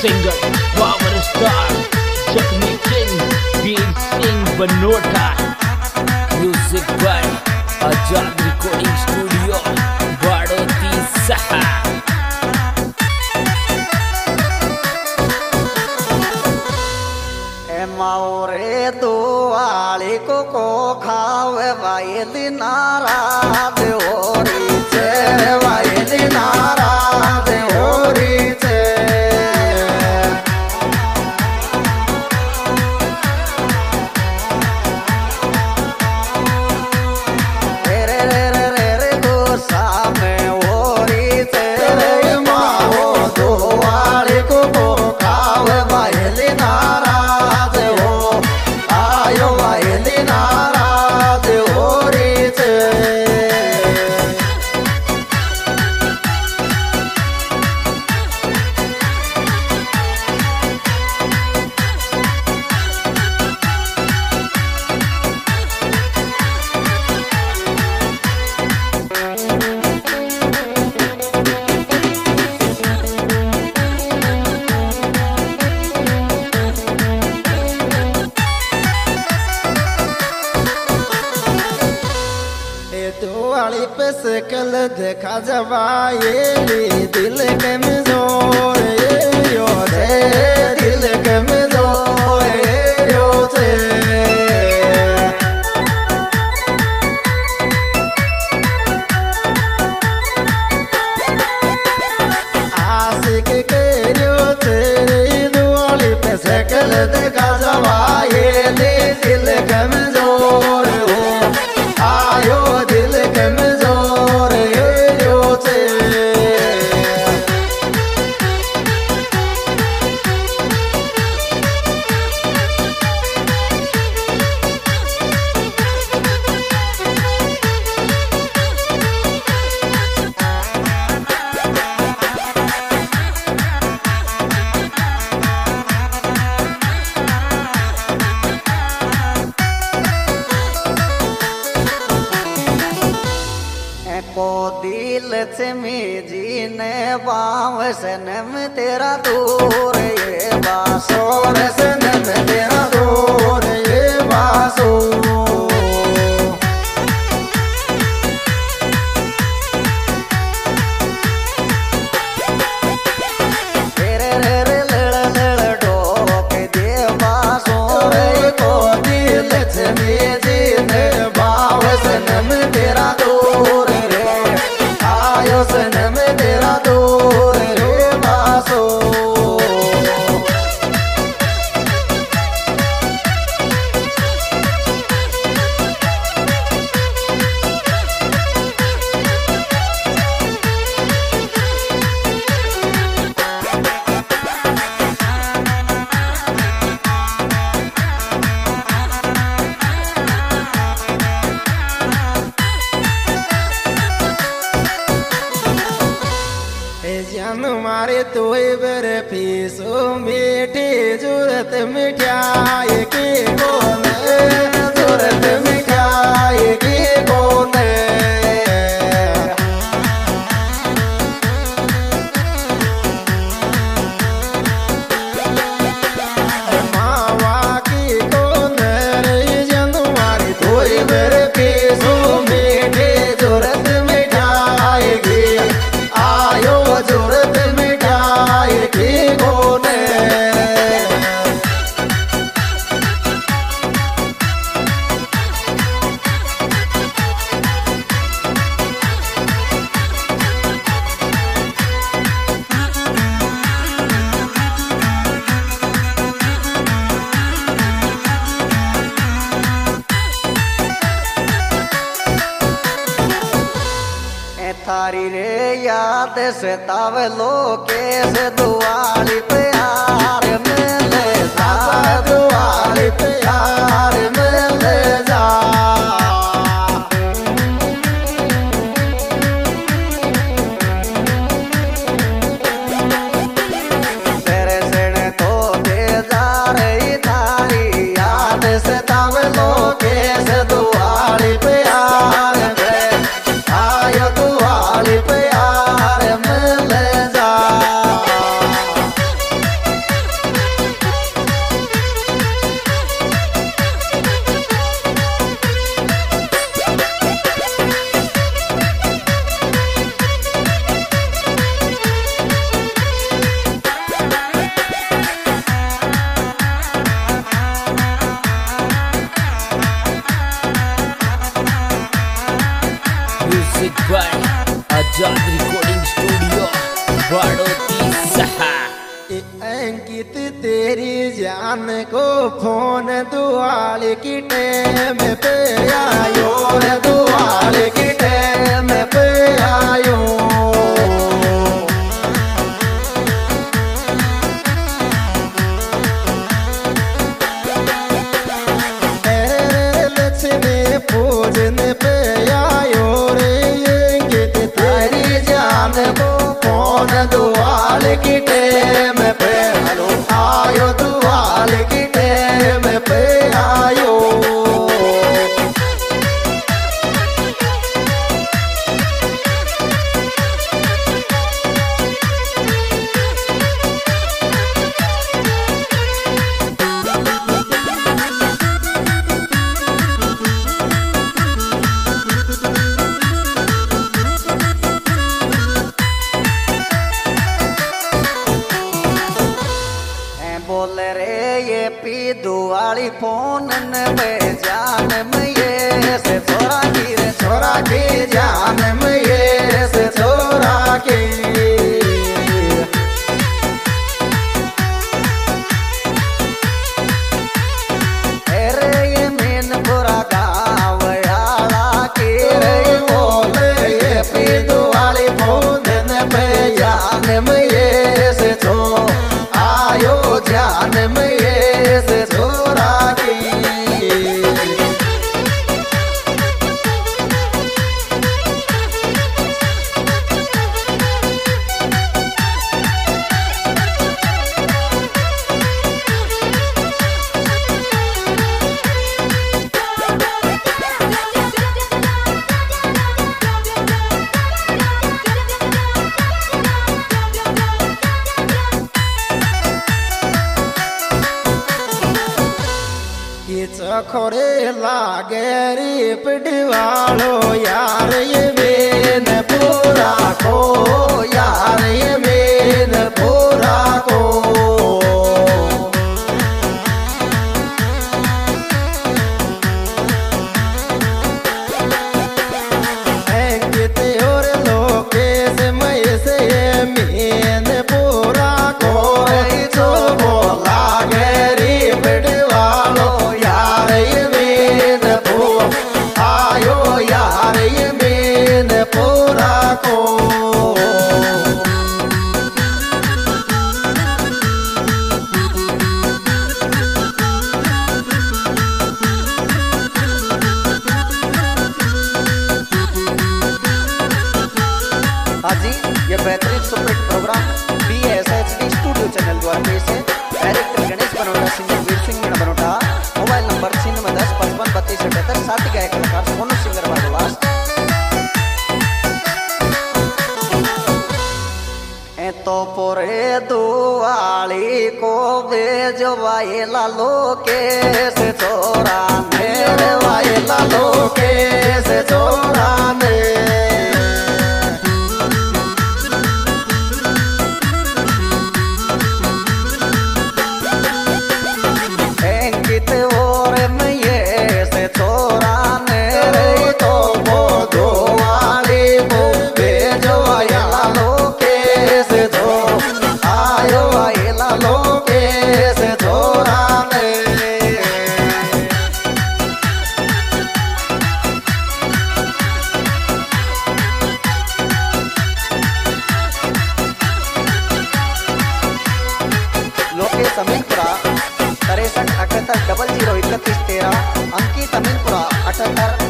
Singer power star जखमी king Veer Singh Banota. Music by Azad recording studio Baroti सहा। माओरे दुआली को खावे वायली नाराज होरी छे, वायली नाराज होरी छे। रे रे रे रे रे गुस्सा में होरी छे, माओ दुआली को खावे वायली नाराज दुआली पे सकल देखा जवायेली दिल के मजोर यो थे, दिल के मजोर यो थे। आशिक के यो थे दुआली पे सकल देखा जवायेली दिल के मजोर आयो दिल के मजोर यो थे। को दिल से मेजी ने बाव सनम तेरा दूर ये बासोर सनम तेरा दूर ये बासो। तेरे रे रे लड़ लड़ डोक दे बासोर को दिल से मेजी ने बाव सनम तेरा दूर सनम तेरा दूर रे बासो। मारे तो बर फीसो मीठी जरूरत मिठाई की कौन, जरूरत मिठाई की कौन। मावा की कौन रे जन मारी तो बर फीसो मीठी जरूरत मिठाई की आयो जरूरत की कौन। थारी रे याद से तावलो कैसे दुआली पे यार मिले जा, दुआली पे यार मिले जा। तेरे से तो बेजार ही थारी याद से तावलो कैसे दुआली पे यार आयो दुआली पे यार मिले जा। बाड़ोती सहा। अंकित तेरी जान को फोन दुआल की टेम पे आयो रे दुआल की टेम पे आयो। लक्ष्मी पूजन पे आयो रे अंकित तेरी जान को फोन दुआल की टेम पे आयो दुआल की टेम पे आयो। बोल रे ये पी दुआली फोन पे जान में ये से छोरा की जान में ये से छोरा की। अरे ये मेन बुरा गाँव आला की रे बोल ये पी दुआली फोन पे जान में ये से छो आयो जान में ये से छोरा की। चखोरे लागे रे पिडवालो यार ये बेन पूरा को यार ये बेन पूरा को। अंकित और लोकेश में से ये मेन पूरा को तो बोला गरी पिडवालो आयो यार ये मेन पूरा को। हाजी ये बेहतरीन superhit programme BSHD studio channel द्वारा पेश है। Director Ganesh Banota, singer Veer Singh Meena Banota, mobile number 9610553278। साथी गायक कलाकार सोनू सिंगर बाजवास। तो पोरे दुआली को बेजवाए लालो के से छोरा मेरे वाए लालो के से छोरा ने। अंकित और में ये से छोरा ने रे तो वो दुआली को बेजवाए लालो के से छो आयो आए लालो के से छोरा ने। लोकेश अमीनपुरा 63 78 00 31 13। अंकित अमीनपुरा 78